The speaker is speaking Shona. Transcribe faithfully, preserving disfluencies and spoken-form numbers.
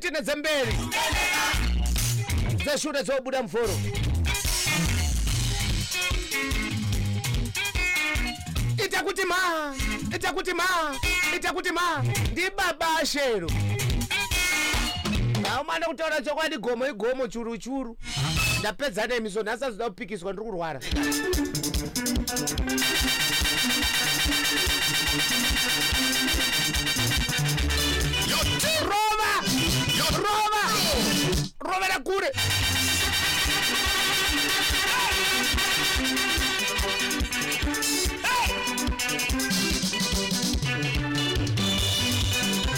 fitina zamberi zashuda zobuda mforo itakuti ma itakuti ma itakuti ma ndi baba ashero naumana kutaura chokwadi gomo igomo churu churu ndapedza nemiso nhasi azoda kupikiswa ndiri kurwara rova rova rovera kure